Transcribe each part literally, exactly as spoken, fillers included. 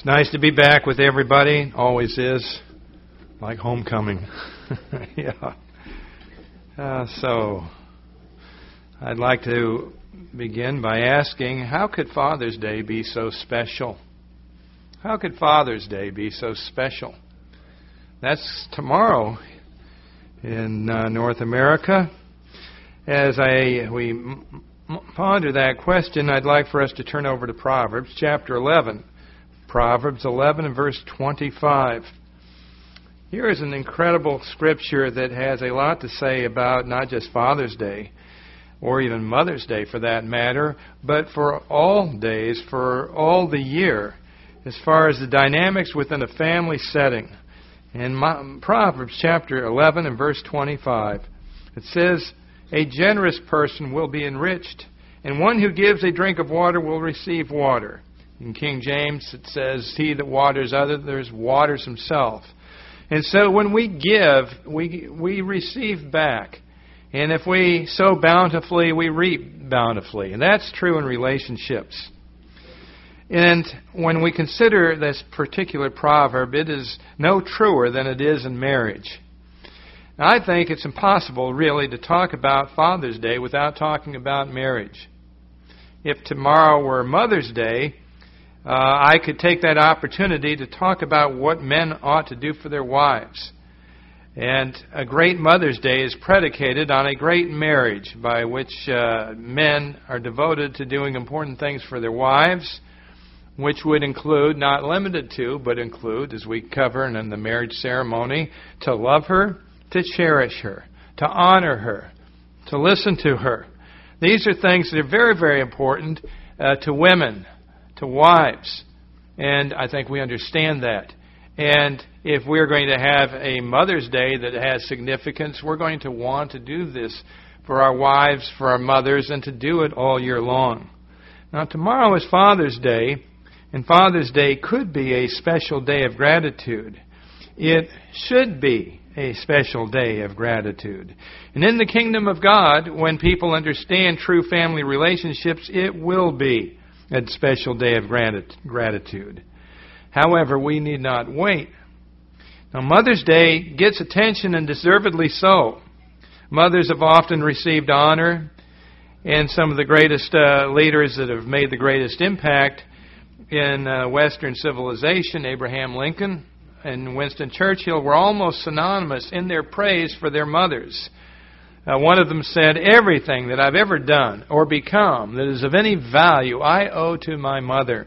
It's nice to be back with everybody. Always is. Like homecoming. yeah. Uh, so, I'd like to begin by asking, how could Father's Day be so special? How could Father's Day be so special? That's tomorrow in uh, North America. As I we m- ponder that question, I'd like for us to turn over to Proverbs chapter eleven. Proverbs eleven and verse twenty-five. Here is an incredible scripture that has a lot to say about not just Father's Day, or even Mother's Day for that matter, but for all days, for all the year, as far as the dynamics within a family setting. In my, Proverbs chapter eleven and verse twenty-five, it says, "A generous person will be enriched, and one who gives a drink of water will receive water." In King James it says, "He that waters others waters himself." And so when we give, we we receive back. And if we sow bountifully, we reap bountifully. And that's true in relationships. And when we consider this particular proverb, it is no truer than it is in marriage. Now, I think it's impossible, really, to talk about Father's Day without talking about marriage. If tomorrow were Mother's Day, uh, I could take that opportunity to talk about what men ought to do for their wives. And a great Mother's Day is predicated on a great marriage by which uh, men are devoted to doing important things for their wives, which would include, not limited to, but include, as we cover in the marriage ceremony, to love her, to cherish her, to honor her, to listen to her. These are things that are very, very important uh, to women, to wives. And I think we understand that. And if we're going to have a Mother's Day that has significance, we're going to want to do this for our wives, for our mothers, and to do it all year long. Now, tomorrow is Father's Day, and Father's Day could be a special day of gratitude. It should be a special day of gratitude. And in the kingdom of God, when people understand true family relationships, it will be a special day of gratitude. However, we need not wait. Now, Mother's Day gets attention, and deservedly so. Mothers have often received honor, and some of the greatest uh, leaders that have made the greatest impact in uh, Western civilization, Abraham Lincoln and Winston Churchill, were almost synonymous in their praise for their mothers. Uh, one of them said, "Everything that I've ever done or become that is of any value, I owe to my mother."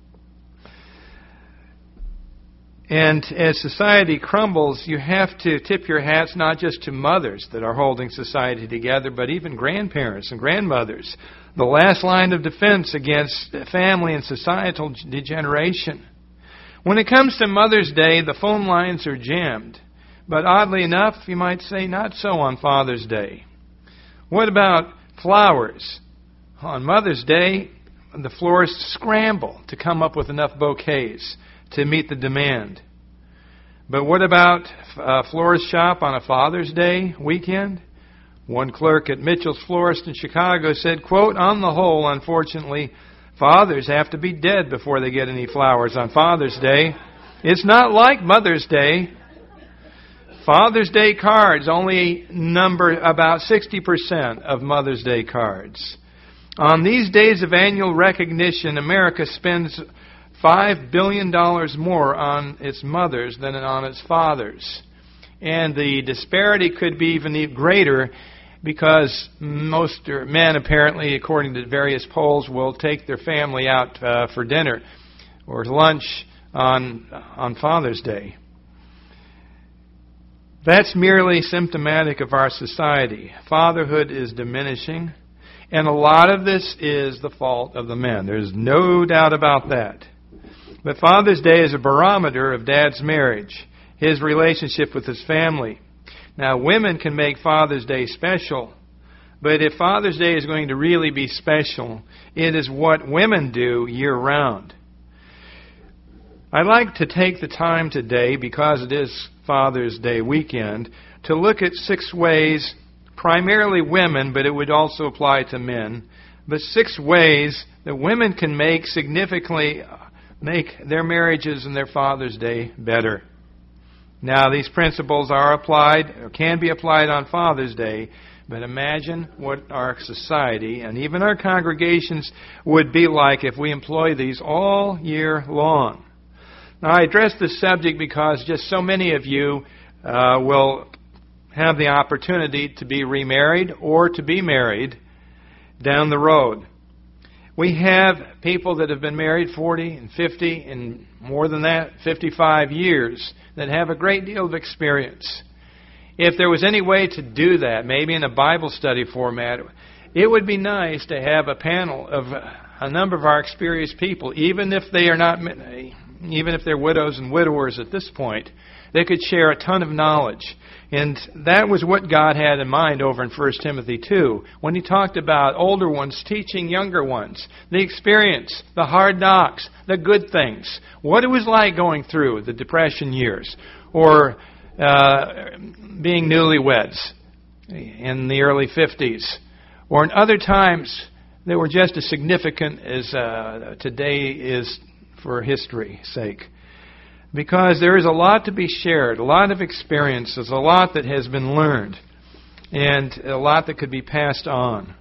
And as society crumbles, you have to tip your hats not just to mothers that are holding society together, but even grandparents and grandmothers, the last line of defense against family and societal degeneration. When it comes to Mother's Day, the phone lines are jammed. But oddly enough, you might say, not so on Father's Day. What about flowers? On Mother's Day, the florists scramble to come up with enough bouquets to meet the demand. But what about a florist shop on a Father's Day weekend? One clerk at Mitchell's Florist in Chicago said, quote, "On the whole, unfortunately, fathers have to be dead before they get any flowers on Father's Day. It's not like Mother's Day. Father's Day cards only number about sixty percent of Mother's Day cards. On these days of annual recognition, America spends five billion dollars more on its mothers than on its fathers. And the disparity could be even greater because most men, apparently, according to various polls, will take their family out uh, for dinner or lunch on on Father's Day. That's merely symptomatic of our society. Fatherhood is diminishing, and a lot of this is the fault of the men. There's no doubt about that. But Father's Day is a barometer of Dad's marriage, his relationship with his family. Now, women can make Father's Day special, but if Father's Day is going to really be special, it is what women do year-round. I'd like to take the time today, because it is Father's Day weekend, to look at six ways, primarily women, but it would also apply to men, but six ways that women can make significantly make their marriages and their Father's Day better. Now, these principles are applied, or can be applied on Father's Day, but imagine what our society and even our congregations would be like if we employ these all year long. Now, I address this subject because just so many of you uh, will have the opportunity to be remarried or to be married down the road. We have people that have been married forty and fifty and more than that, fifty-five years, that have a great deal of experience. If there was any way to do that, maybe in a Bible study format, it would be nice to have a panel of a number of our experienced people, even if they are not, even if they're widows and widowers at this point. They could share a ton of knowledge. And that was what God had in mind over in First Timothy two, when He talked about older ones teaching younger ones, the experience, the hard knocks, the good things, what it was like going through the Depression years, or uh, being newlyweds in the early fifties, or in other times that were just as significant as uh, today is for history's sake. Because there is a lot to be shared, a lot of experiences, a lot that has been learned, and a lot that could be passed on.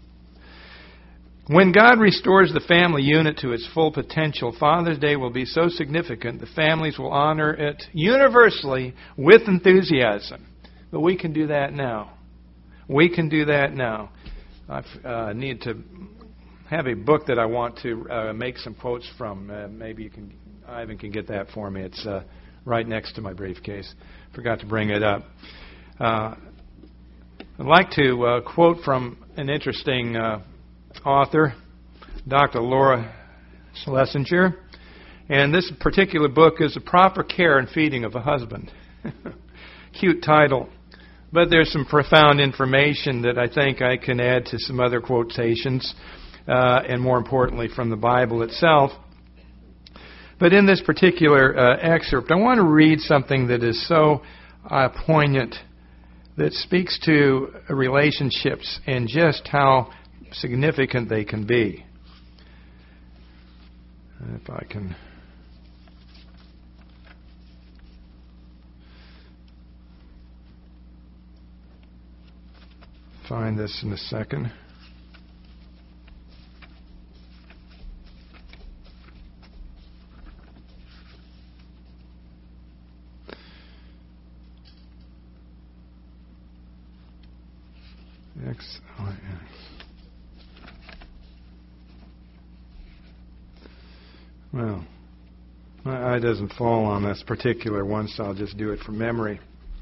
When God restores the family unit to its full potential, Father's Day will be so significant the families will honor it universally with enthusiasm. But we can do that now. We can do that now. I uh, need to have a book that I want to uh, make some quotes from. Uh, maybe you can... Ivan can get that for me. It's uh, right next to my briefcase. Forgot to bring it up. Uh, I'd like to uh, quote from an interesting uh, author, Doctor Laura Schlesinger. And this particular book is The Proper Care and Feeding of a Husband. Cute title. But there's some profound information that I think I can add to some other quotations, uh, and more importantly from the Bible itself. But in this particular uh, excerpt, I want to read something that is so uh, poignant, that speaks to relationships and just how significant they can be. If I can find this in a second. X, oh, yeah. Well, my eye doesn't fall on this particular one, so I'll just do it from memory.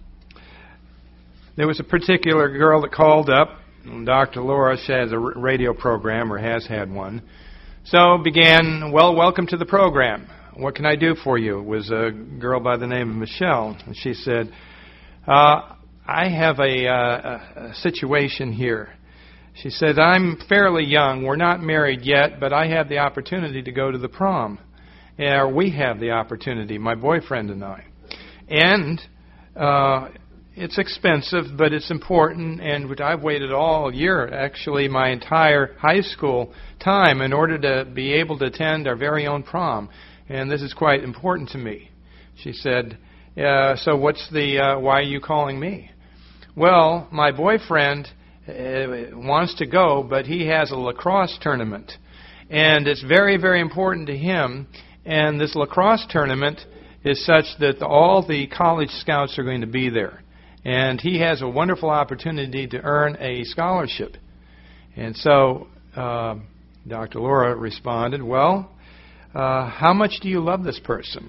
There was a particular girl that called up. Doctor Laura, she has a radio program, or has had one. So began, well, welcome to the program. What can I do for you? It was a girl by the name of Michelle. And she said, uh, I have a, uh, a situation here. She said, I'm fairly young. We're not married yet, but I have the opportunity to go to the prom. Or we have the opportunity, my boyfriend and I. And uh, it's expensive, but it's important, and I've waited all year, actually my entire high school time, in order to be able to attend our very own prom. And this is quite important to me. She said, uh, so what's the, uh, why are you calling me? Well, my boyfriend uh, wants to go, but he has a lacrosse tournament. And it's very, very important to him. And this lacrosse tournament is such that all the college scouts are going to be there. And he has a wonderful opportunity to earn a scholarship. And so uh, Doctor Laura responded, well, uh, how much do you love this person?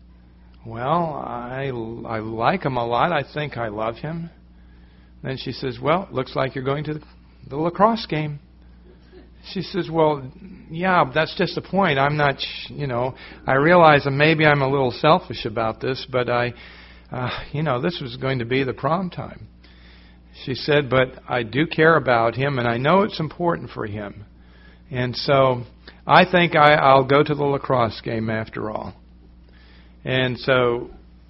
Well, I, I like him a lot. I think I love him. Then she says, well, looks like you're going to the, the lacrosse game. She says, well, yeah, that's just the point. I'm not, you know, I realize that maybe I'm a little selfish about this, but I, uh, you know, this was going to be the prom time. She said, but I do care about him, and I know it's important for him. And so I think I, I'll go to the lacrosse game after all. And so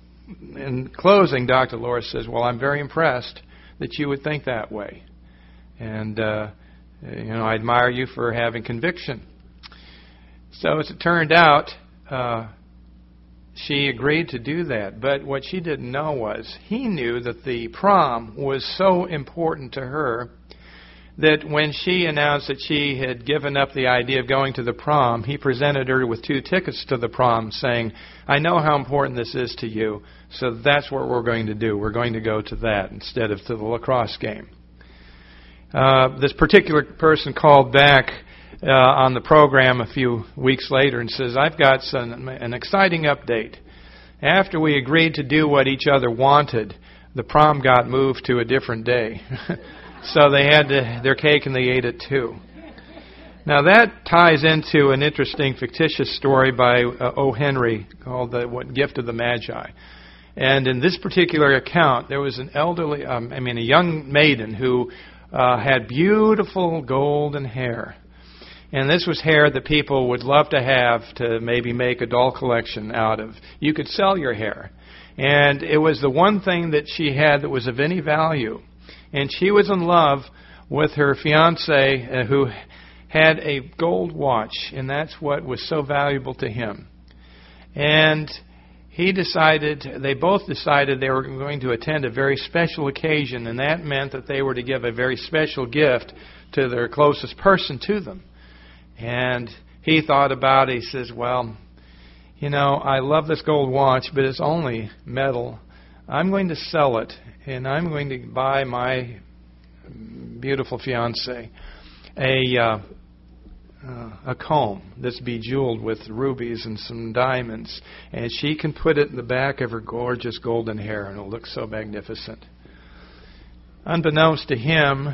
in closing, Doctor Laura says, well, I'm very impressed that you would think that way. And, uh, you know, I admire you for having conviction. So as it turned out, uh, she agreed to do that. But what she didn't know was he knew that the prom was so important to her that when she announced that she had given up the idea of going to the prom, he presented her with two tickets to the prom saying, I know how important this is to you, so that's what we're going to do. We're going to go to that instead of to the lacrosse game. Uh, this particular person called back uh, on the program a few weeks later and says, I've got some, an exciting update. After we agreed to do what each other wanted, the prom got moved to a different day. So they had to, their cake and they ate it too. Now that ties into an interesting fictitious story by uh, O. Henry called the what, Gift of the Magi. And in this particular account, there was an elderly, um, I mean a young maiden who uh, had beautiful golden hair. And this was hair that people would love to have to maybe make a doll collection out of. You could sell your hair. And it was the one thing that she had that was of any value. And she was in love with her fiance uh, who had a gold watch, and that's what was so valuable to him. And he decided, they both decided they were going to attend a very special occasion, and that meant that they were to give a very special gift to their closest person to them. And he thought about it. He says, well, you know, I love this gold watch, but it's only metal. I'm going to sell it, and I'm going to buy my beautiful fiancée a uh, uh, a comb that's bejeweled with rubies and some diamonds, and she can put it in the back of her gorgeous golden hair, and it'll look so magnificent. Unbeknownst to him,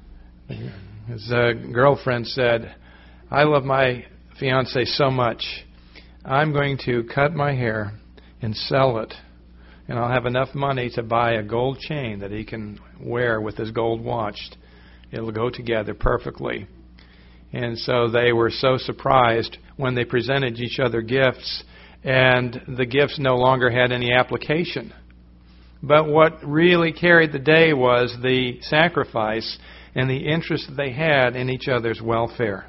his uh, girlfriend said, I love my fiancée so much, I'm going to cut my hair and sell it. And I'll have enough money to buy a gold chain that he can wear with his gold watch. It'll go together perfectly. And so they were so surprised when they presented each other gifts, and the gifts no longer had any application. But what really carried the day was the sacrifice and the interest that they had in each other's welfare.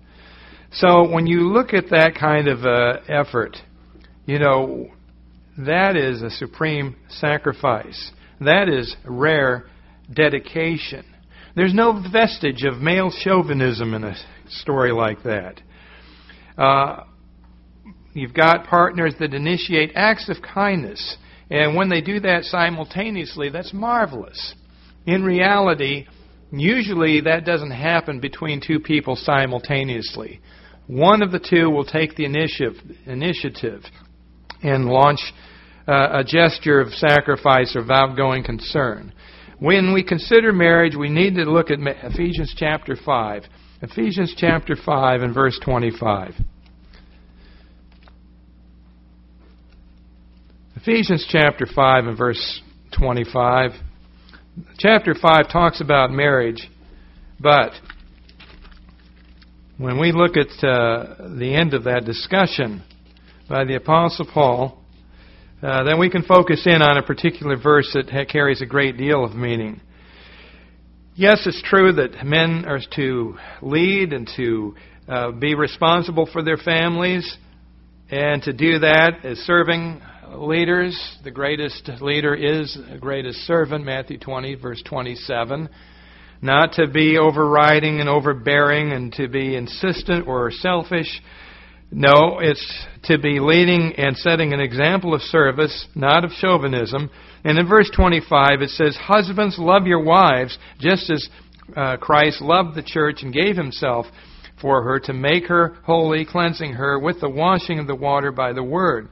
So when you look at that kind of uh, effort, you know, that is a supreme sacrifice. That is rare dedication. There's no vestige of male chauvinism in a story like that. Uh, you've got partners that initiate acts of kindness, and when they do that simultaneously, that's marvelous. In reality, usually that doesn't happen between two people simultaneously. One of the two will take the initiative, initiative and launch uh, a gesture of sacrifice or of outgoing concern. When we consider marriage, we need to look at Ephesians chapter five. Ephesians chapter five and verse twenty-five. Ephesians chapter five and verse twenty-five. Chapter five talks about marriage, but when we look at uh, the end of that discussion by the Apostle Paul, uh, then we can focus in on a particular verse that ha- carries a great deal of meaning. Yes, it's true that men are to lead and to uh, be responsible for their families, and to do that as serving leaders. The greatest leader is the greatest servant, Matthew twenty, verse twenty-seven. Not to be overriding and overbearing and to be insistent or selfish. No, it's to be leading and setting an example of service, not of chauvinism. And in verse twenty-five it says, husbands, love your wives, just as uh, Christ loved the church and gave himself for her to make her holy, cleansing her with the washing of the water by the word.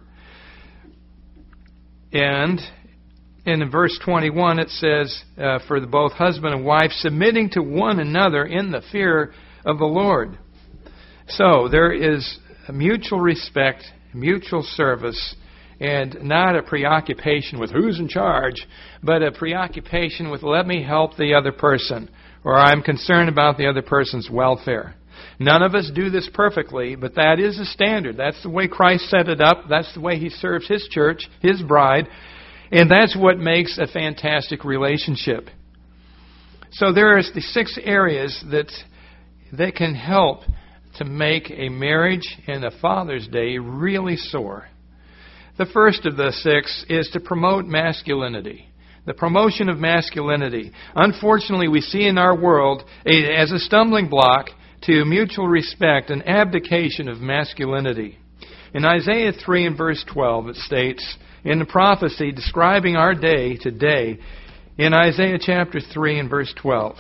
And in verse twenty-one it says, uh, for the both husband and wife submitting to one another in the fear of the Lord. So there is a mutual respect, mutual service, and not a preoccupation with who's in charge, but a preoccupation with let me help the other person, or I'm concerned about the other person's welfare. None of us do this perfectly, but that is a standard. That's the way Christ set it up. That's the way He serves His church, His bride. And that's what makes a fantastic relationship. So there are the six areas that that can help to make a marriage and a Father's Day really soar. The first of the six is to promote masculinity. The promotion of masculinity. Unfortunately, we see in our world a, as a stumbling block to mutual respect and abdication of masculinity. In Isaiah three and verse twelve, it states, in the prophecy describing our day today, in Isaiah chapter three and verse twelve,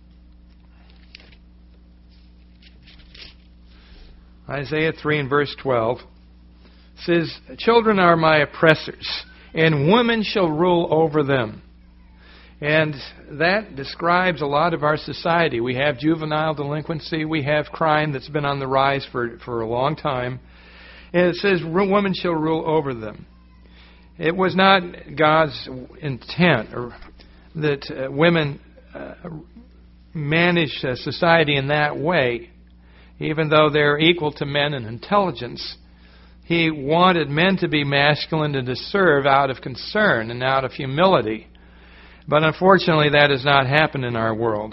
Isaiah three and verse twelve says, children are my oppressors, and women shall rule over them. And that describes a lot of our society. We have juvenile delinquency. We have crime that's been on the rise for, for a long time. And it says, women shall rule over them. It was not God's intent or that uh, women uh, manage uh, society in that way. Even though they're equal to men in intelligence, He wanted men to be masculine and to serve out of concern and out of humility. But unfortunately, that has not happened in our world.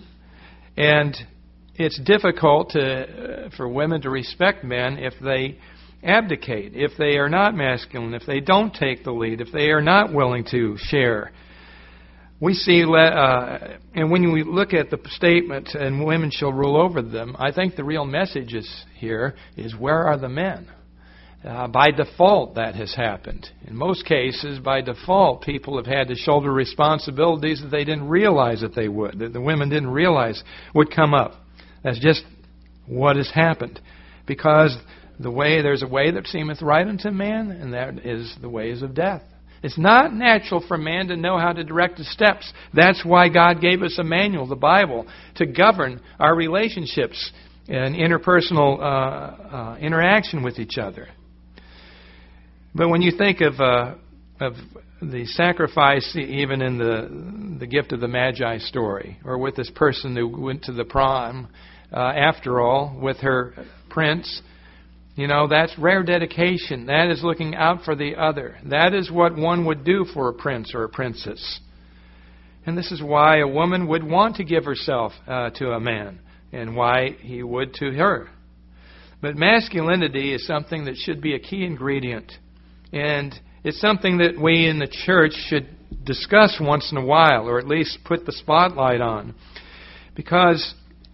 And it's difficult to, uh, for women to respect men if they abdicate, if they are not masculine, if they don't take the lead, if they are not willing to share. We see, uh, and when we look at the statement, and women shall rule over them, I think the real message is here is, where are the men? Uh, by default, that has happened. In most cases, by default, people have had to shoulder responsibilities that they didn't realize that they would, that the women didn't realize would come up. That's just what has happened. Because the way there's a way that seemeth right unto man, and that is the ways of death. It's not natural for man to know how to direct his steps. That's why God gave us a manual, the Bible, to govern our relationships and interpersonal uh, uh, interaction with each other. But when you think of uh, of the sacrifice, even in the the gift of the Magi story, or with this person who went to the prom, uh, after all, with her prince, you know, that's rare dedication. That is looking out for the other. That is what one would do for a prince or a princess. And this is why a woman would want to give herself uh, to a man, and why he would to her. But masculinity is something that should be a key ingredient. And it's something that we in the church should discuss once in a while, or at least put the spotlight on. Because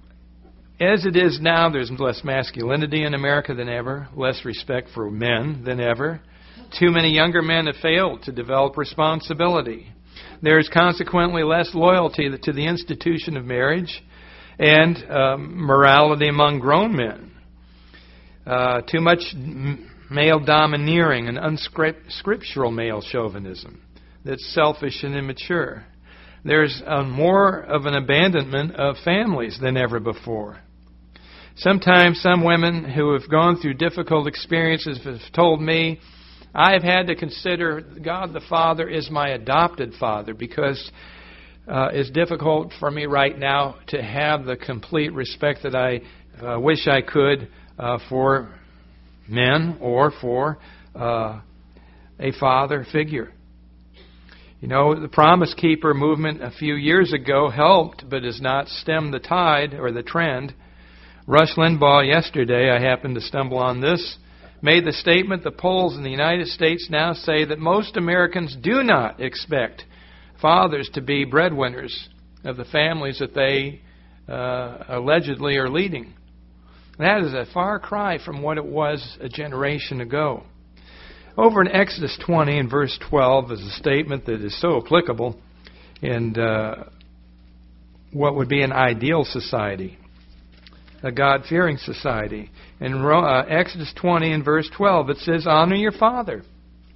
as it is now, there's less masculinity in America than ever, less respect for men than ever. Too many younger men have failed to develop responsibility. There is consequently less loyalty to the institution of marriage and um, morality among grown men. Uh, too much male domineering and unscriptural male chauvinism that's selfish and immature. There's a more of an abandonment of families than ever before. Sometimes some women who have gone through difficult experiences have told me, I've had to consider God the Father is my adopted father, because uh, it's difficult for me right now to have the complete respect that I uh, wish I could uh, for men or for uh, a father figure. You know, the Promise Keeper movement a few years ago helped, but has not stemmed the tide or the trend. Rush Limbaugh yesterday, I happened to stumble on this, made the statement, the polls in the United States now say that most Americans do not expect fathers to be breadwinners of the families that they uh, allegedly are leading. That is a far cry from what it was a generation ago. Over in Exodus twenty and verse twelve is a statement that is so applicable in uh, what would be an ideal society, a God-fearing society. In uh, Exodus twenty and verse twelve, it says, honor your father.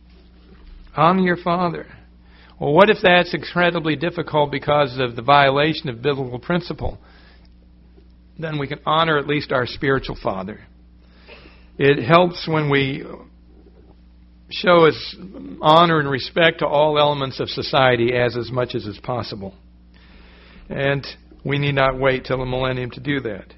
Honor your father. Well, what if that's incredibly difficult because of the violation of biblical principle? Then we can honor at least our spiritual father. It helps when we show us honor and respect to all elements of society as as much as is possible. And we need not wait till the millennium to do that.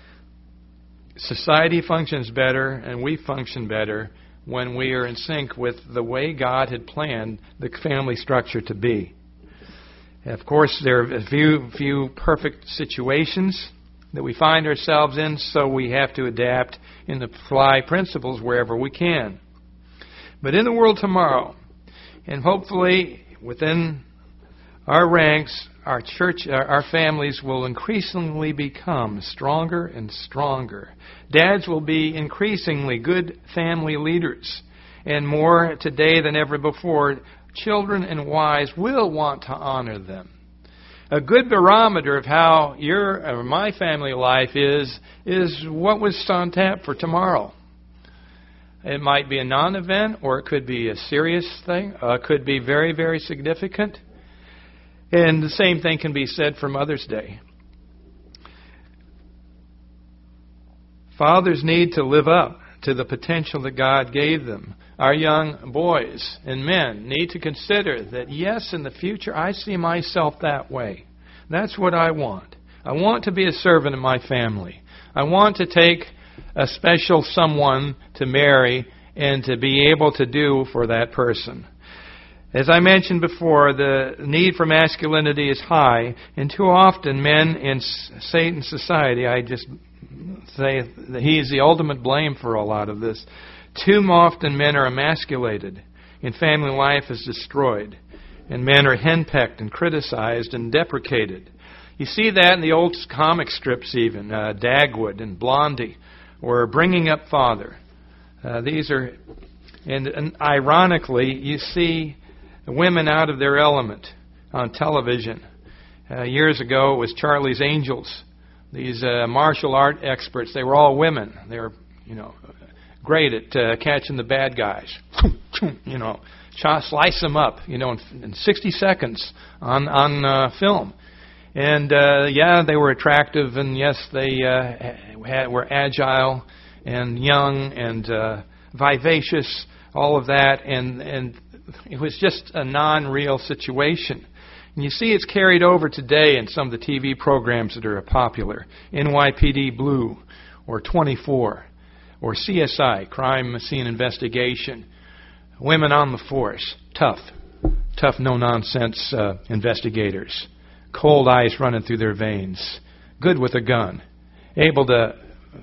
Society functions better, and we function better when we are in sync with the way God had planned the family structure to be. Of course, there are a few, few perfect situations, that we find ourselves in, so we have to adapt and apply principles wherever we can. But in the world tomorrow, and hopefully within our ranks, our church, our families will increasingly become stronger and stronger. Dads will be increasingly good family leaders. And more today than ever before, children and wives will want to honor them. A good barometer of how your or my family life is, is what was on tap for tomorrow. It might be a non-event, or it could be a serious thing. Uh, it could be very, very significant. And the same thing can be said for Mother's Day. Fathers need to live up to the potential that God gave them. Our young boys and men need to consider that, yes, in the future, I see myself that way. That's what I want. I want to be a servant of my family. I want to take a special someone to marry and to be able to do for that person. As I mentioned before, the need for masculinity is high, and too often men in Satan's society, I just say that he is the ultimate blame for a lot of this. Too often men are emasculated, and family life is destroyed, and men are henpecked and criticized and deprecated. You see that in the old comic strips even, uh, Dagwood and Blondie, or Bringing Up Father. Uh, these are, and, and ironically, you see women out of their element on television. Uh, years ago, it was Charlie's Angels. These uh, martial art experts, they were all women. They were, you know, great at uh, catching the bad guys. You know, slice them up, you know, in, in sixty seconds on on uh, film. And uh, yeah, they were attractive, and yes, they uh, had, were agile and young and uh, vivacious, all of that, and and it was just a non-real situation. And you see it's carried over today in some of the T V programs that are popular. N Y P D Blue, or twenty-four, or C S I, Crime Scene Investigation. Women on the force, tough, tough, no-nonsense uh, investigators. Cold ice running through their veins. Good with a gun. Able to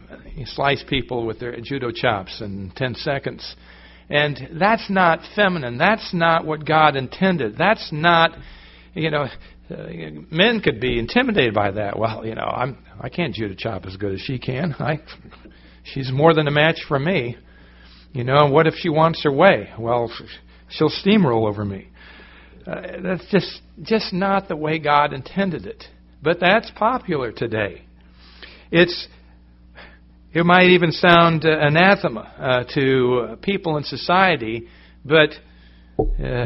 slice people with their judo chops in ten seconds. And that's not feminine. That's not what God intended. That's not, you know, uh, men could be intimidated by that. Well, you know, I'm, I can't judo chop as good as she can. I, she's more than a match for me. You know, what if she wants her way? Well, she'll steamroll over me. Uh, that's just just not the way God intended it. But that's popular today. It's It might even sound uh, anathema uh, to uh, people in society, but uh,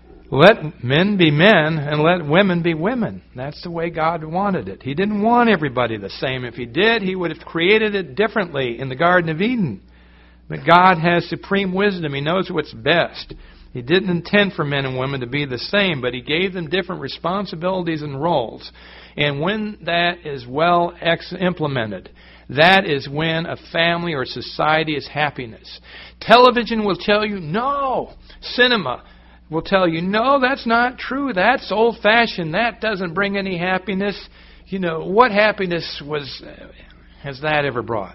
let men be men and let women be women. That's the way God wanted it. He didn't want everybody the same. If He did, He would have created it differently in the Garden of Eden. But God has supreme wisdom. He knows what's best. He didn't intend for men and women to be the same, but He gave them different responsibilities and roles. And when that is well ex- implemented, that is when a family or society is happiness. Television will tell you, no. Cinema will tell you, no, that's not true. That's old-fashioned. That doesn't bring any happiness. You know, what happiness was has that ever brought?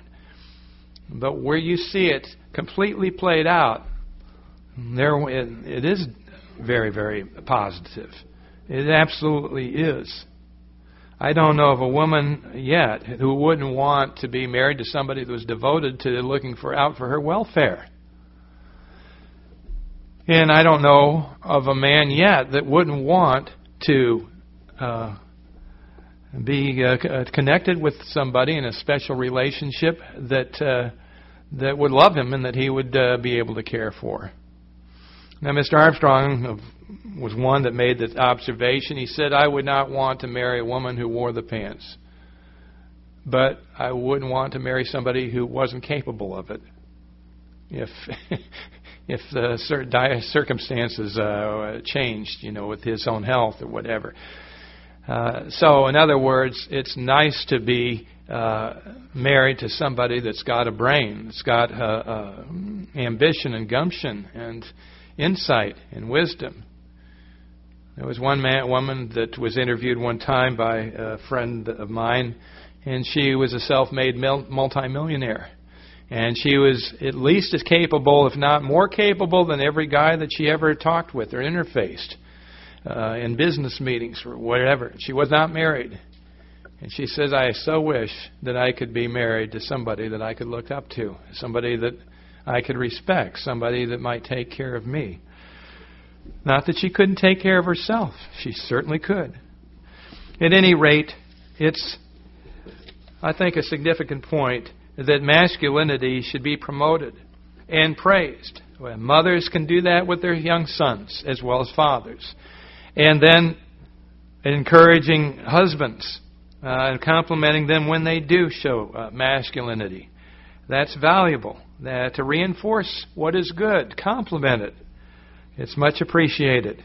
But where you see it completely played out, there it is very, very positive. It absolutely is. I don't know of a woman yet who wouldn't want to be married to somebody that was devoted to looking for out for her welfare. And I don't know of a man yet that wouldn't want to uh, be uh, connected with somebody in a special relationship that uh, that would love him and that he would uh, be able to care for. Now, Mister Armstrong was one that made the observation. He said, I would not want to marry a woman who wore the pants. But I wouldn't want to marry somebody who wasn't capable of it. If if the certain circumstances uh, changed, you know, with his own health or whatever. Uh, so, in other words, it's nice to be uh, married to somebody that's got a brain, that's got uh, uh, ambition and gumption and insight and wisdom. There was one man, woman that was interviewed one time by a friend of mine, and she was a self-made mil- multimillionaire. And she was at least as capable, if not more capable, than every guy that she ever talked with or interfaced uh, in business meetings or whatever. She was not married. And she says, I so wish that I could be married to somebody that I could look up to, somebody that I could respect, somebody that might take care of me. Not that she couldn't take care of herself. She certainly could. At any rate, it's, I think, a significant point that masculinity should be promoted and praised. Well, mothers can do that with their young sons as well as fathers. And then encouraging husbands uh, and complimenting them when they do show uh, masculinity. That's valuable. That to reinforce what is good, compliment it. It's much appreciated.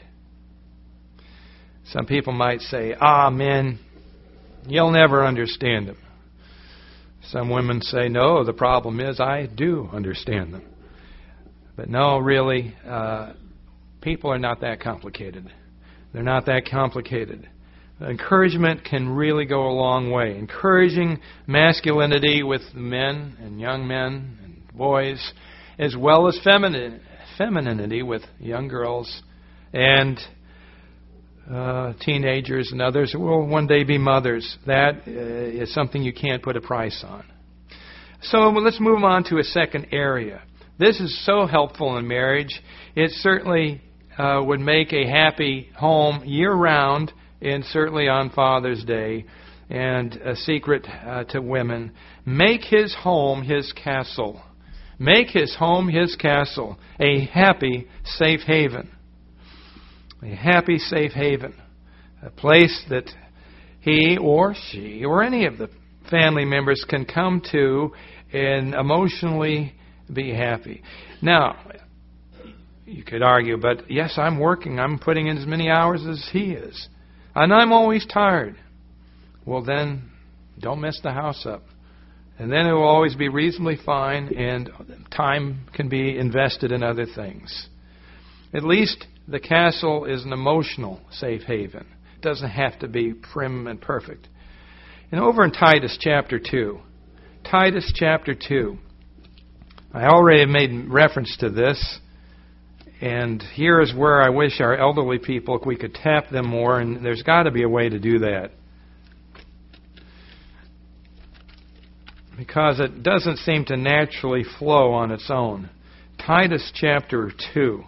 Some people might say, ah, men, you'll never understand them. Some women say, no, the problem is I do understand them. But no, really, uh, people are not that complicated. They're not that complicated. Encouragement can really go a long way. Encouraging masculinity with men and young men and boys, as well as feminine, femininity with young girls and uh, teenagers and others who will one day be mothers. That uh, is something you can't put a price on. So let's move on to a second area. This is so helpful in marriage. It certainly uh, would make a happy home year-round, and certainly on Father's Day. And a secret uh, to women: make his home his castle. Make his home his castle, a happy, safe haven. A happy, safe haven. A place that he or she or any of the family members can come to and emotionally be happy. Now, you could argue, but yes, I'm working. I'm putting in as many hours as he is. And I'm always tired. Well, then, don't mess the house up. And then it will always be reasonably fine, and time can be invested in other things. At least the castle is an emotional safe haven. It doesn't have to be prim and perfect. And over in Titus chapter two, Titus chapter two, I already made reference to this, and here is where I wish our elderly people, if we could tap them more, and there's got to be a way to do that. Because it doesn't seem to naturally flow on its own. Titus chapter two.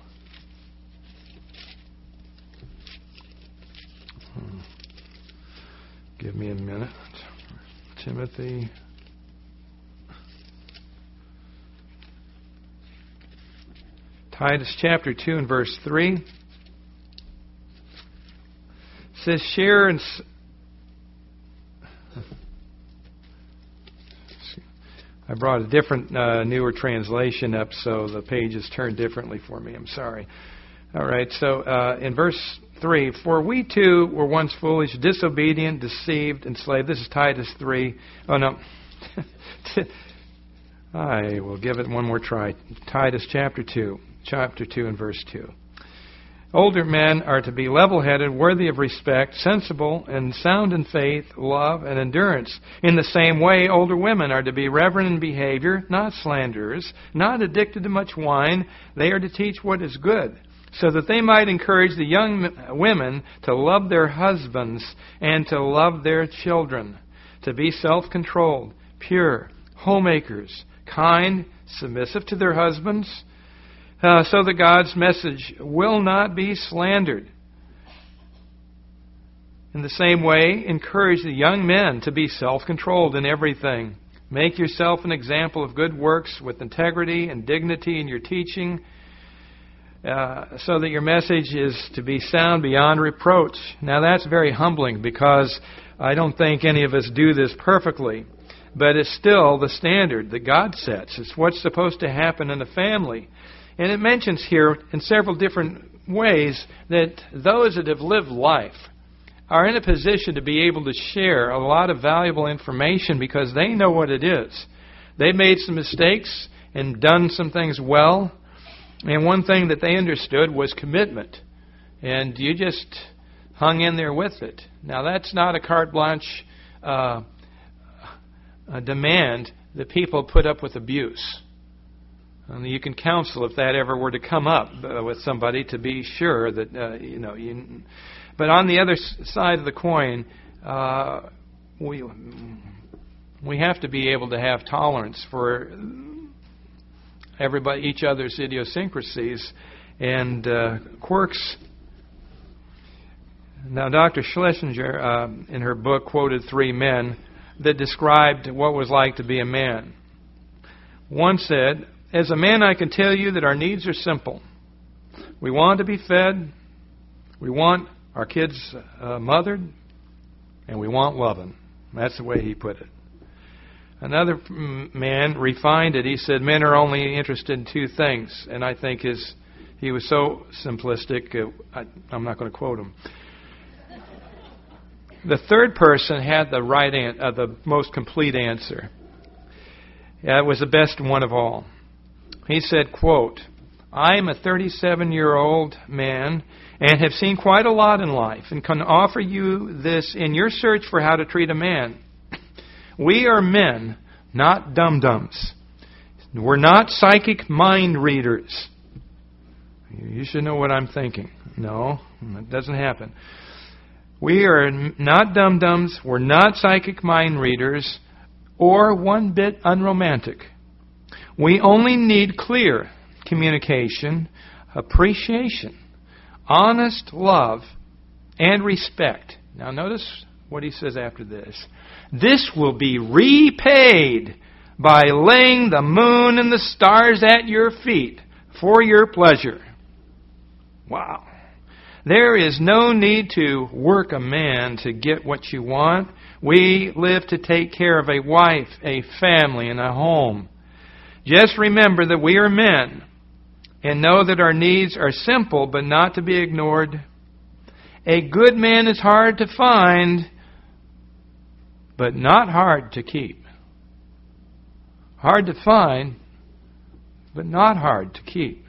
Give me a minute. Timothy. Titus chapter two and verse three. It says, share and... I brought a different, uh, newer translation up, so the page is turned differently for me. I'm sorry. All right, so uh, in verse three, for we too were once foolish, disobedient, deceived, enslaved. This is Titus three. Oh, no. I will give it one more try. Titus chapter two. Chapter two and verse two. Older men are to be level-headed, worthy of respect, sensible, and sound in faith, love, and endurance. In the same way, older women are to be reverent in behavior, not slanderers, not addicted to much wine. They are to teach what is good, so that they might encourage the young women to love their husbands and to love their children, to be self-controlled, pure, homemakers, kind, submissive to their husbands, Uh, so that God's message will not be slandered. In the same way, encourage the young men to be self-controlled in everything. Make yourself an example of good works with integrity and dignity in your teaching, uh, so that your message is to be sound beyond reproach. Now that's very humbling, because I don't think any of us do this perfectly, but it's still the standard that God sets. It's what's supposed to happen in a family. And it mentions here in several different ways that those that have lived life are in a position to be able to share a lot of valuable information because they know what it is. They've made some mistakes and done some things well. And one thing that they understood was commitment. And you just hung in there with it. Now, that's not a carte blanche, uh, uh, demand that people put up with abuse. And you can counsel if that ever were to come up uh, with somebody to be sure that, uh, you know. You, but on the other side of the coin, uh, we we have to be able to have tolerance for everybody, each other's idiosyncrasies and uh, quirks. Now, Doctor Schlesinger, uh, in her book, quoted three men that described what it was like to be a man. One said, "As a man, I can tell you that our needs are simple. We want to be fed, we want our kids uh, mothered, and we want loving." That's the way he put it. Another man refined it. He said, "Men are only interested in two things." And I think his he was so simplistic, uh, I, I'm not going to quote him. The third person had the right an- uh, the most complete answer. Yeah, it was the best one of all. He said, quote, "I am a thirty-seven-year-old man and have seen quite a lot in life and can offer you this in your search for how to treat a man. We are men, not dum-dums. We're not psychic mind readers." You should know what I'm thinking. No, that doesn't happen. "We are not dum-dums, we're not psychic mind readers, or one bit unromantic. We only need clear communication, appreciation, honest love, and respect." Now notice what he says after this. "This will be repaid by laying the moon and the stars at your feet for your pleasure." Wow. There is no need to work a man to get what you want. We live to take care of a wife, a family, and a home. Just remember that we are men and know that our needs are simple but not to be ignored. A good man is hard to find, but not hard to keep. Hard to find, but not hard to keep.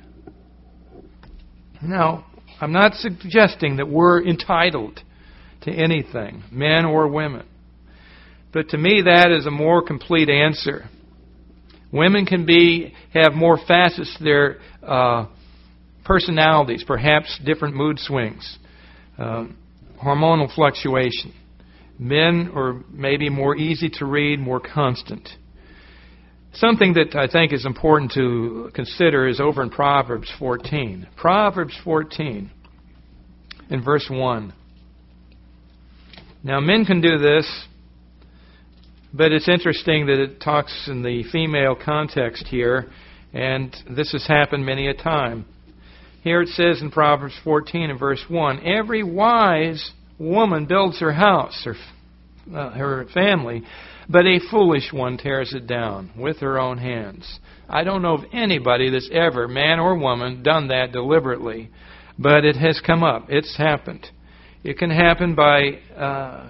Now, I'm not suggesting that we're entitled to anything, men or women. But to me, that is a more complete answer. Women can be have more facets to their uh, personalities, perhaps different mood swings, uh, hormonal fluctuation. Men are maybe more easy to read, more constant. Something that I think is important to consider is over in Proverbs fourteen. Proverbs fourteen, in verse one. Now, men can do this, but it's interesting that it talks in the female context here, and this has happened many a time. Here it says in Proverbs fourteen, in verse one, "Every wise woman builds her house, her, uh, her family, but a foolish one tears it down with her own hands." I don't know of anybody that's ever, man or woman, done that deliberately. But it has come up. It's happened. It can happen by uh,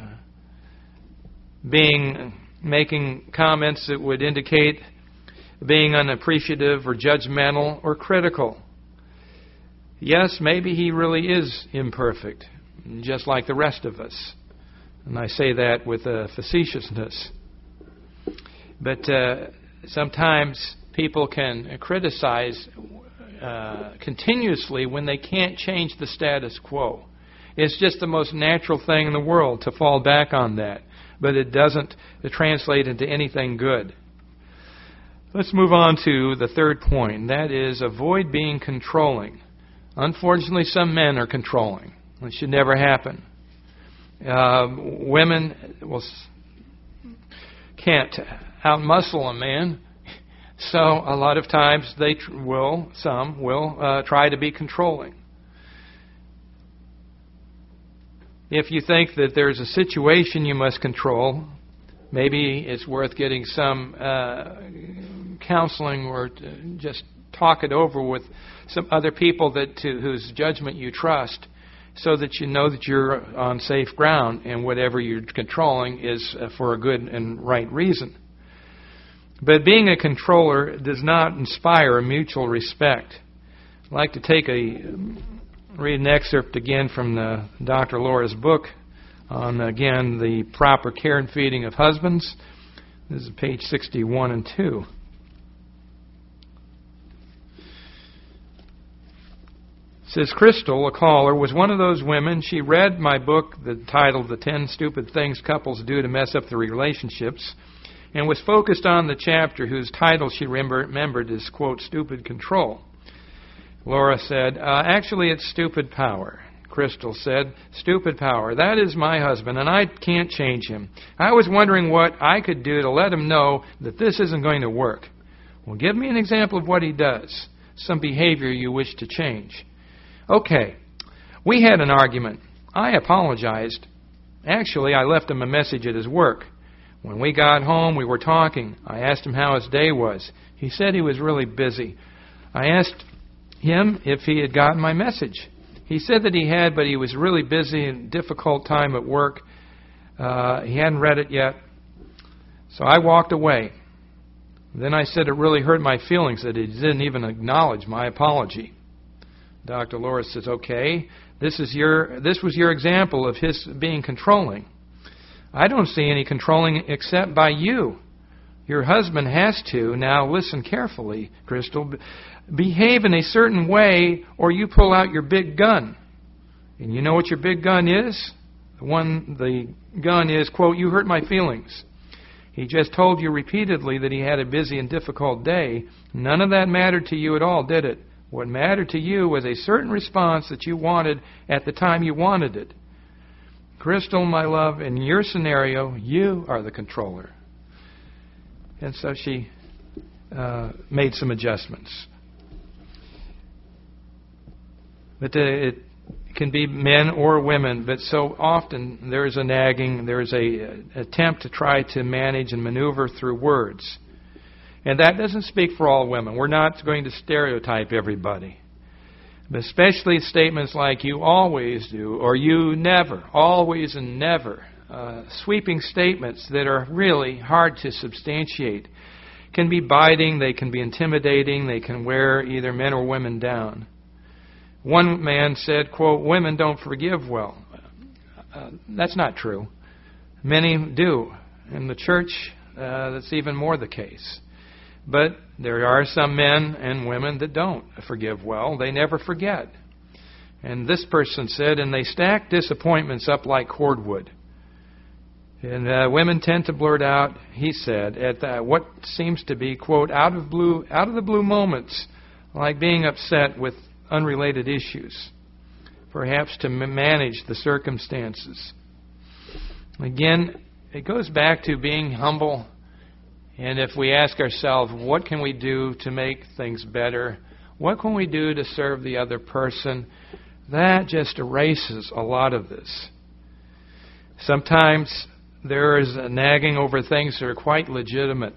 being making comments that would indicate being unappreciative or judgmental or critical. Yes, maybe he really is imperfect, just like the rest of us. And I say that with a facetiousness. But uh, sometimes people can criticize uh, continuously when they can't change the status quo. It's just the most natural thing in the world to fall back on that. But it doesn't translate into anything good. Let's move on to the third point. And that is, avoid being controlling. Unfortunately, some men are controlling. It should never happen. Uh, women will, can't outmuscle a man. So a lot of times they tr- will, some will, uh, try to be controlling. If you think that there's a situation you must control, maybe it's worth getting some uh, counseling or to just talk it over with some other people that to whose judgment you trust, so that you know that you're on safe ground and whatever you're controlling is for a good and right reason. But being a controller does not inspire a mutual respect. I'd like to take a read an excerpt again from the Doctor Laura's book on, again, the proper care and feeding of husbands. This is page sixty-one and two. It says, Crystal, a caller, was one of those women. She read my book, the title, The ten Stupid Things Couples Do to Mess Up Their Relationships, and was focused on the chapter whose title she remembered is, quote, Stupid Control. Laura said, uh, actually, it's Stupid Power. Crystal said, Stupid Power. That is my husband, and I can't change him. I was wondering what I could do to let him know that this isn't going to work. Well, give me an example of what he does, some behavior you wish to change. Okay, we had an argument. I apologized. Actually, I left him a message at his work. When we got home, we were talking. I asked him how his day was. He said he was really busy. I asked him if he had gotten my message. He said that he had, but he was really busy and difficult time at work. Uh, he hadn't read it yet. So I walked away. Then I said it really hurt my feelings that he didn't even acknowledge my apology. Doctor Laura says, okay, this is your this was your example of his being controlling. I don't see any controlling except by you. Your husband has to, now listen carefully, Crystal, behave in a certain way or you pull out your big gun. And you know what your big gun is? The one, the gun is, quote, you hurt my feelings. He just told you repeatedly that he had a busy and difficult day. None of that mattered to you at all, did it? What mattered to you was a certain response that you wanted at the time you wanted it. Crystal, my love, in your scenario, you are the controller. And so she uh, made some adjustments. But uh, it can be men or women, but so often there is a nagging, there is an attempt to try to manage and maneuver through words. And that doesn't speak for all women. We're not going to stereotype everybody. But especially statements like, you always do, or you never, always and never. Uh, sweeping statements that are really hard to substantiate. Can be biting, they can be intimidating, they can wear either men or women down. One man said, quote, women don't forgive well. Uh, that's not true. Many do. In the church, uh, that's even more the case. But there are some men and women that don't forgive well. They never forget. And this person said, and they stack disappointments up like cordwood. And uh, women tend to blurt out, he said, at the, what seems to be, quote, out of blue, out of the blue moments, like being upset with unrelated issues, perhaps to m- manage the circumstances. Again, it goes back to being humble. And if we ask ourselves, what can we do to make things better? What can we do to serve the other person? That just erases a lot of this. Sometimes there is a nagging over things that are quite legitimate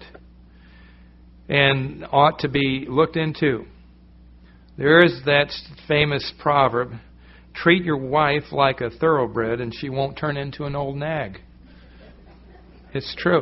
and ought to be looked into. There is that famous proverb, treat your wife like a thoroughbred and she won't turn into an old nag. It's true.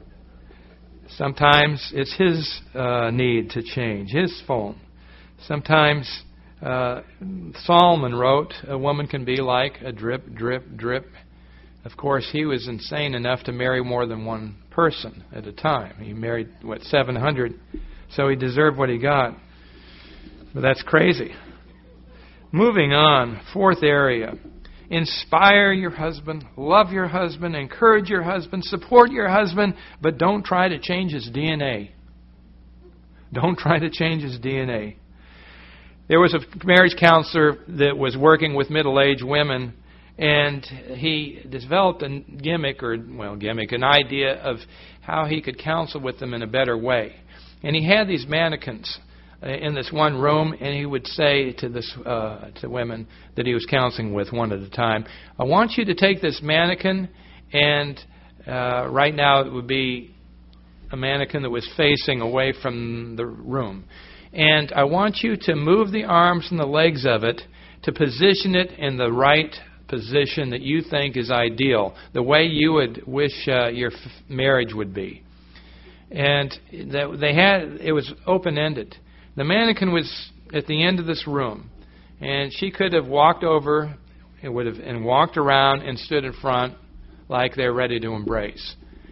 Sometimes it's his uh, need to change, his phone. Sometimes uh, Solomon wrote, a woman can be like a drip, drip, drip. Of course, he was insane enough to marry more than one person at a time. He married, what, seven hundred, so he deserved what he got. But that's crazy. Moving on, fourth area. Inspire your husband, love your husband, encourage your husband, support your husband, but don't try to change his D N A. Don't try to change his D N A. There was a marriage counselor that was working with middle-aged women, and he developed a gimmick, or, well, gimmick, an idea of how he could counsel with them in a better way. And he had these mannequins in this one room, and he would say to this uh, to women that he was counseling with one at a time, I want you to take this mannequin, and uh, right now it would be a mannequin that was facing away from the room. And I want you to move the arms and the legs of it to position it in the right position that you think is ideal, the way you would wish uh, your f- marriage would be. And that they had it was open-ended. The mannequin was at the end of this room, and she could have walked over and would have and walked around and stood in front like they're ready to embrace.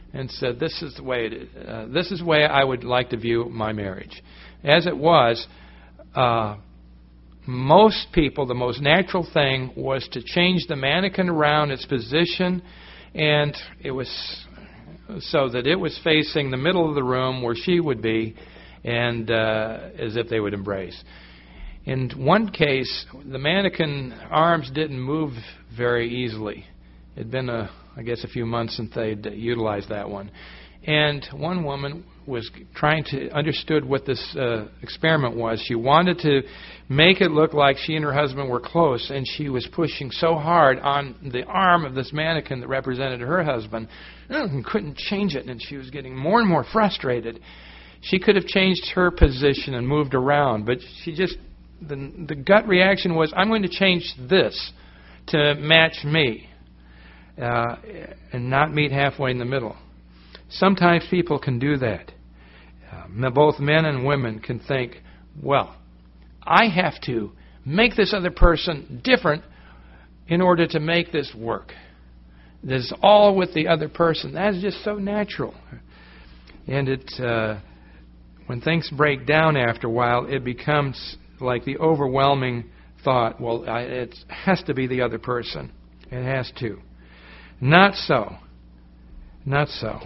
and said, "This is the way it is. Uh, this is the way I would like to view my marriage." As it was, uh, most people, the most natural thing was to change the mannequin around its position, and it was so that it was facing the middle of the room where she would be, and uh, as if they would embrace. In one case, the mannequin arms didn't move very easily. It had been, a, I guess, a few months since they'd utilized that one. And one woman was trying to understood what this uh, experiment was. She wanted to make it look like she and her husband were close, and she was pushing so hard on the arm of this mannequin that represented her husband and couldn't change it, and she was getting more and more frustrated. She could have changed her position and moved around, but she just, the, the gut reaction was, I'm going to change this to match me uh, and not meet halfway in the middle. Sometimes people can do that. Uh, both men and women can think, well, I have to make this other person different in order to make this work. This is all with the other person. That is just so natural. And it, uh, when things break down after a while, it becomes like the overwhelming thought, well, I, it has to be the other person. It has to. Not so. Not so.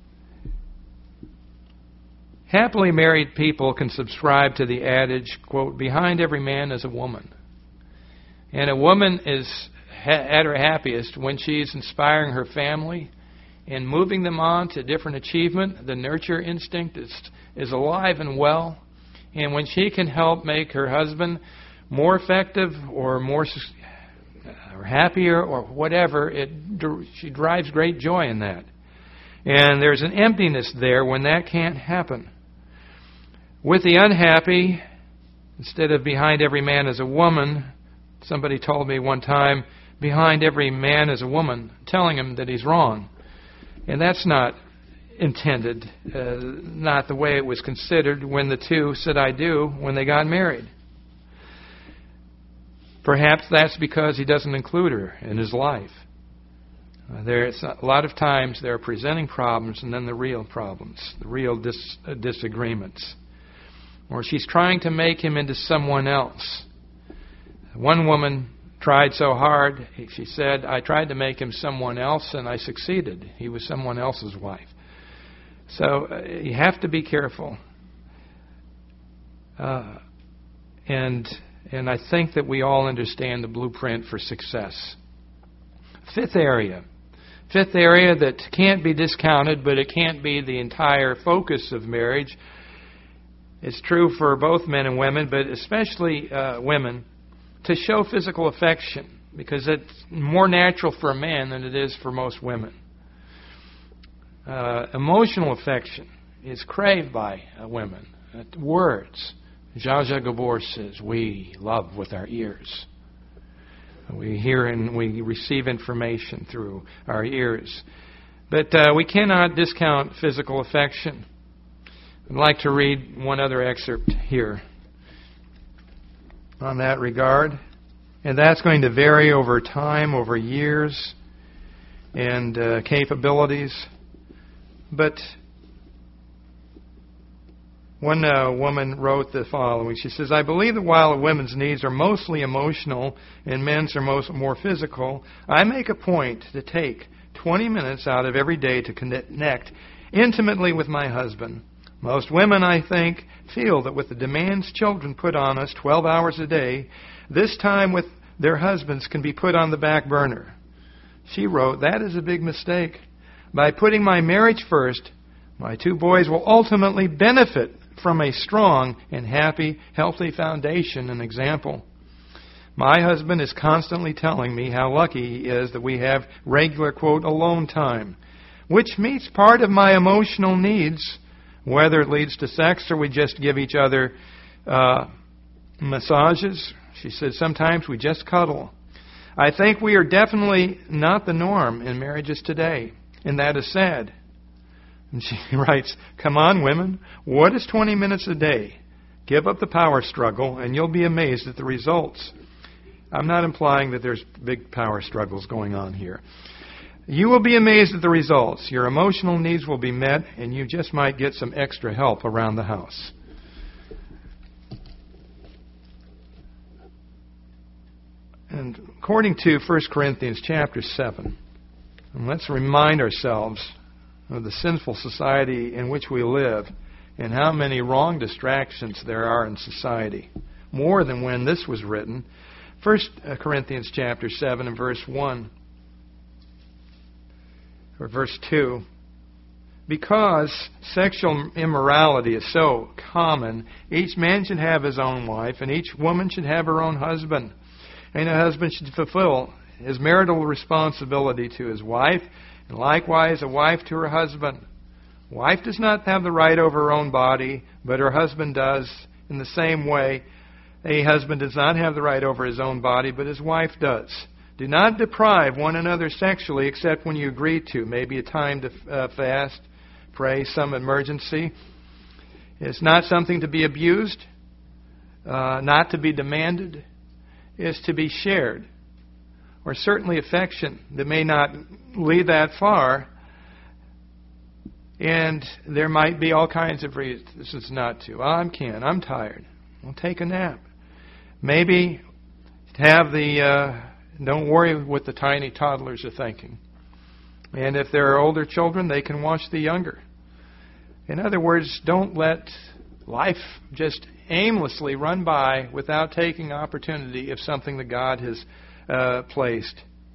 Happily married people can subscribe to the adage, quote, behind every man is a woman. And a woman is ha- at her happiest when she's inspiring her family and moving them on to different achievement. The nurture instinct is, is alive and well. And when she can help make her husband more effective or more or happier or whatever, it she derives great joy in that. And there's an emptiness there when that can't happen. With the unhappy, instead of behind every man is a woman, somebody told me one time, behind every man is a woman, telling him that he's wrong. And that's not intended, uh, not the way it was considered when the two said I do when they got married. Perhaps that's because he doesn't include her in his life. Uh, there's a lot of times there are presenting problems and then the real problems, the real dis- uh, disagreements. Or she's trying to make him into someone else. One woman tried so hard, she said, I tried to make him someone else and I succeeded. He was someone else's wife. So uh, you have to be careful. Uh, and and I think that we all understand the blueprint for success. Fifth area. Fifth area that can't be discounted, but it can't be the entire focus of marriage. It's true for both men and women, but especially uh, women, to show physical affection, because it's more natural for a man than it is for most women. Uh, emotional affection is craved by uh, women. Uh, words. Zsa Zsa Gabor says, we love with our ears. We hear and we receive information through our ears. But uh, we cannot discount physical affection. I'd like to read one other excerpt here on that regard. And that's going to vary over time, over years, and uh, capabilities. But one uh, woman wrote the following. She says, I believe that while women's needs are mostly emotional and men's are most more physical, I make a point to take twenty minutes out of every day to connect intimately with my husband. Most women, I think, feel that with the demands children put on us twelve hours a day, this time with their husbands can be put on the back burner. She wrote, that is a big mistake. By putting my marriage first, my two boys will ultimately benefit from a strong and happy, healthy foundation and example. My husband is constantly telling me how lucky he is that we have regular, quote, alone time, which meets part of my emotional needs, whether it leads to sex or we just give each other uh, massages. She said, sometimes we just cuddle. I think we are definitely not the norm in marriages today, and that is sad. And she writes, come on, women, what is twenty minutes a day? Give up the power struggle, and you'll be amazed at the results. I'm not implying that there's big power struggles going on here. You will be amazed at the results. Your emotional needs will be met, and you just might get some extra help around the house. And according to First Corinthians chapter seven, and let's remind ourselves of the sinful society in which we live and how many wrong distractions there are in society, more than when this was written. First Corinthians chapter seven and verse one, or verse two, because sexual immorality is so common, each man should have his own wife, and each woman should have her own husband. And a husband should fulfill his marital responsibility to his wife, and likewise a wife to her husband. Wife does not have the right over her own body, but her husband does. In the same way, a husband does not have the right over his own body, but his wife does. Do not deprive one another sexually except when you agree to. Maybe a time to uh, fast, pray, some emergency. It's not something to be abused, uh, not to be demanded. It's to be shared. Or certainly affection that may not lead that far. And there might be all kinds of reasons not to. Oh, I'm can. I'm tired. Well, take a nap. Maybe have the... Uh, don't worry what the tiny toddlers are thinking. And if there are older children, they can watch the younger. In other words, don't let life just aimlessly run by without taking opportunity of something that God has uh, placed.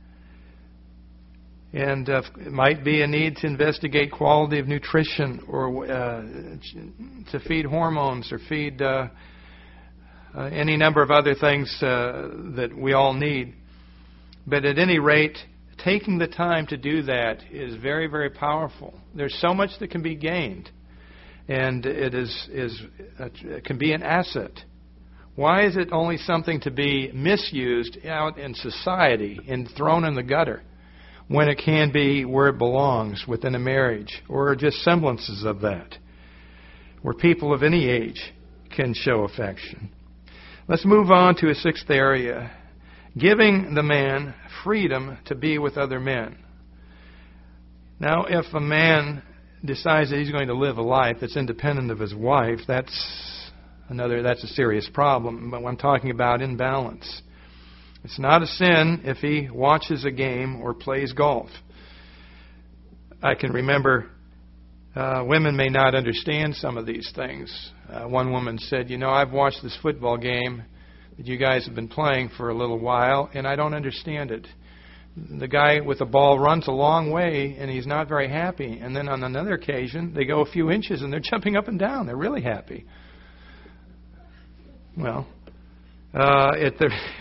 And uh, it might be a need to investigate quality of nutrition, or uh, to feed hormones, or feed uh, uh, any number of other things uh, that we all need. But at any rate, taking the time to do that is very, very powerful. There's so much that can be gained, and it is is it can be an asset. Why is it only something to be misused out in society and thrown in the gutter, when it can be where it belongs, within a marriage, or just semblances of that, where people of any age can show affection? Let's move on to a sixth area: giving the man freedom to be with other men. Now, if a man decides that he's going to live a life that's independent of his wife, that's another, that's a serious problem. But I'm talking about imbalance. It's not a sin if he watches a game or plays golf. I can remember uh, women may not understand some of these things. Uh, one woman said, you know, I've watched this football game that you guys have been playing for a little while, and I don't understand it. The guy with the ball runs a long way, and he's not very happy. And then on another occasion, they go a few inches, and they're jumping up and down. They're really happy. Well, uh, it,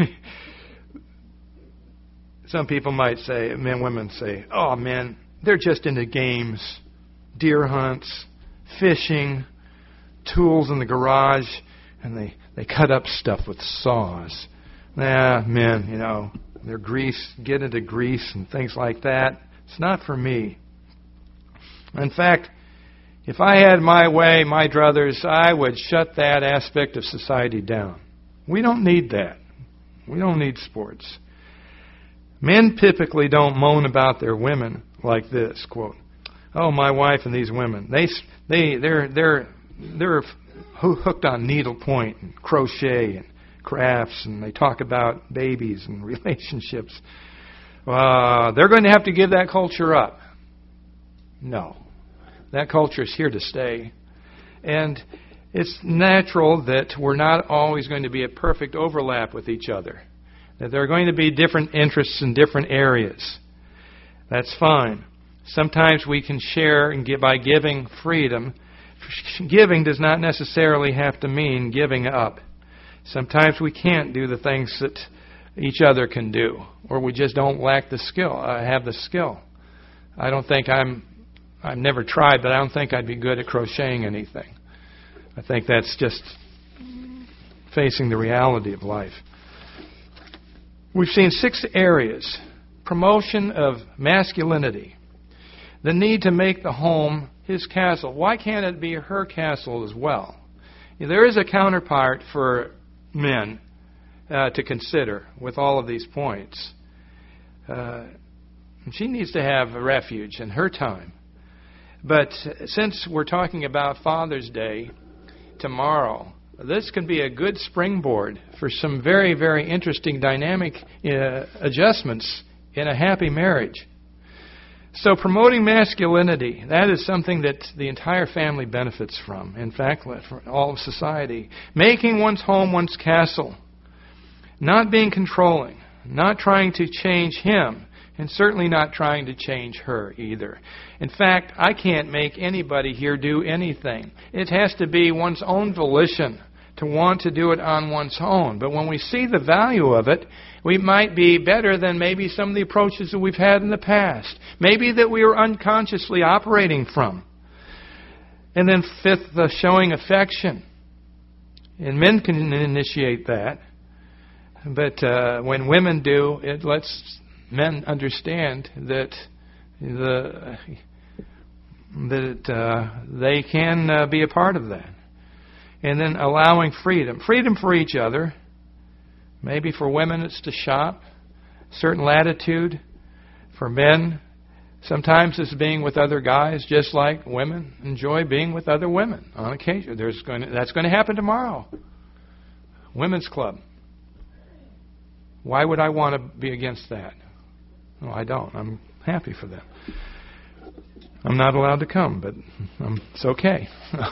some people might say, men, women say, oh, man, they're just into games, deer hunts, fishing, tools in the garage, and they They cut up stuff with saws. Nah, men, you know, they're grease, get into grease and things like that. It's not for me. In fact, if I had my way, my druthers, I would shut that aspect of society down. We don't need that. We don't need sports. Men typically don't moan about their women like this, quote, oh, my wife and these women, they, they, they're, they're, they're hooked on needlepoint and crochet and crafts, and they talk about babies and relationships. Uh, they're going to have to give that culture up. No. That culture is here to stay. And it's natural that we're not always going to be a perfect overlap with each other. That there are going to be different interests in different areas. That's fine. Sometimes we can share and give by giving freedom. Giving does not necessarily have to mean giving up. Sometimes we can't do the things that each other can do, or we just don't lack the skill. I have the skill. I don't think I'm, I've never tried, but I don't think I'd be good at crocheting anything. I think that's just facing the reality of life. We've seen six areas. Promotion of masculinity. The need to make the home his castle. Why can't it be her castle as well? There is a counterpart for men uh, to consider with all of these points. Uh, She needs to have a refuge in her time. But since we're talking about Father's Day tomorrow, this can be a good springboard for some very, very interesting dynamic uh, adjustments in a happy marriage. So promoting masculinity, that is something that the entire family benefits from. In fact, for all of society. Making one's home one's castle. Not being controlling. Not trying to change him. And certainly not trying to change her either. In fact, I can't make anybody here do anything. It has to be one's own volition to want to do it on one's own. But when we see the value of it, we might be better than maybe some of the approaches that we've had in the past. Maybe that we were unconsciously operating from. And then fifth, the showing affection. And men can initiate that. But uh, when women do, it lets men understand that the that uh, they can uh, be a part of that. And then allowing freedom. Freedom for each other. Maybe for women it's to shop. Certain latitude. For men, sometimes it's being with other guys, just like women enjoy being with other women on occasion. There's going to, that's going to happen tomorrow. Women's club. Why would I want to be against that? No, I don't. I'm happy for them. I'm not allowed to come, but um, it's okay.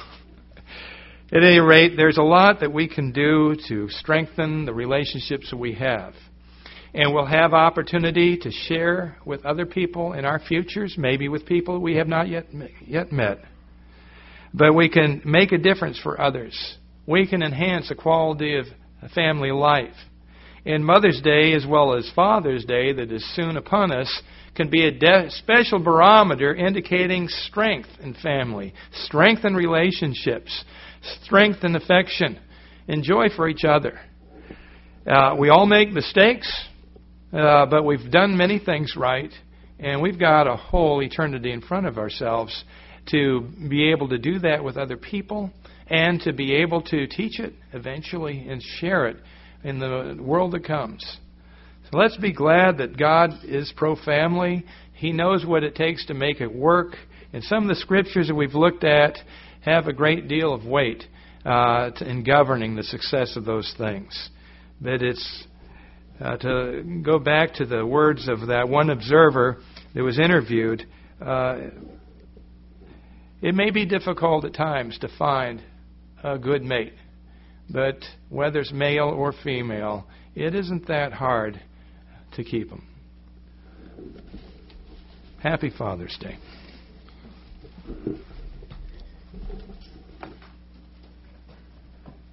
At any rate, there's a lot that we can do to strengthen the relationships that we have. And we'll have opportunity to share with other people in our futures, maybe with people we have not yet yet met. But we can make a difference for others. We can enhance the quality of family life. And Mother's Day, as well as Father's Day, that is soon upon us, can be a de- special barometer indicating strength in family, strength in relationships, strength in affection, and joy for each other. Uh, we all make mistakes, uh, but we've done many things right, and we've got a whole eternity in front of ourselves to be able to do that with other people and to be able to teach it eventually and share it in the world that comes. So let's be glad that God is pro-family. He knows what it takes to make it work. And some of the scriptures that we've looked at have a great deal of weight uh, in governing the success of those things. But it's uh, to go back to the words of that one observer that was interviewed. Uh, it may be difficult at times to find a good mate. But whether it's male or female, it isn't that hard to keep them. Happy Father's Day.